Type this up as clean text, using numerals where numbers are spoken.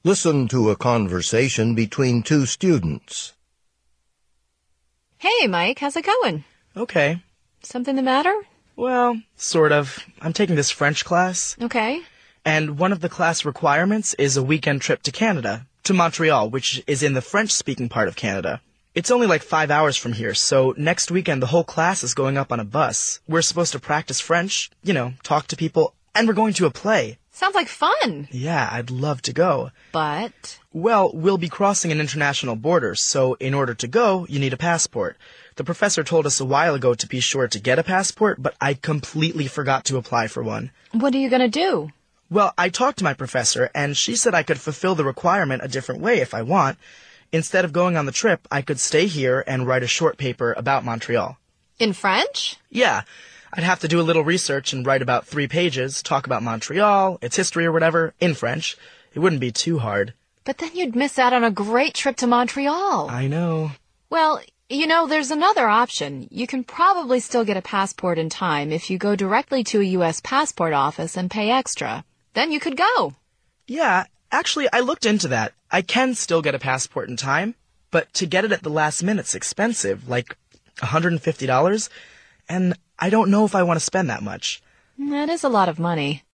Listen to a conversation between two students. Hey, Mike, how's it going? Okay. Something the matter? Well, sort of. I'm taking this French class. Okay. And one of the class requirements is a weekend trip to Canada, to Montreal, which is in the French-speaking part of Canada. It's only like 5 hours from here, so next weekend the whole class is going up on a bus. We're supposed to practice French, talk to people, and we're going to a play. Sounds like fun. Yeah, I'd love to go. But? Well, we'll be crossing an international border, so in order to go, you need a passport. The professor told us a while ago to be sure to get a passport, but I completely forgot to apply for one. What are you going to do? Well, I talked to my professor, and she said I could fulfill the requirement a different way if I want. Instead of going on the trip, I could stay here and write a short paper about Montreal. In French? Yeah. I'd have to do a little research and write about 3 pages, talk about Montreal, its history or whatever, in French. It wouldn't be too hard. But then you'd miss out on a great trip to Montreal. I know. Well, there's another option. You can probably still get a passport in time if you go directly to a U.S. passport office and pay extra. Then you could go. Yeah, actually, I looked into that. I can still get a passport in time, but to get it at the last minute's expensive, like $150, and I don't know if I want to spend that much. That is a lot of money.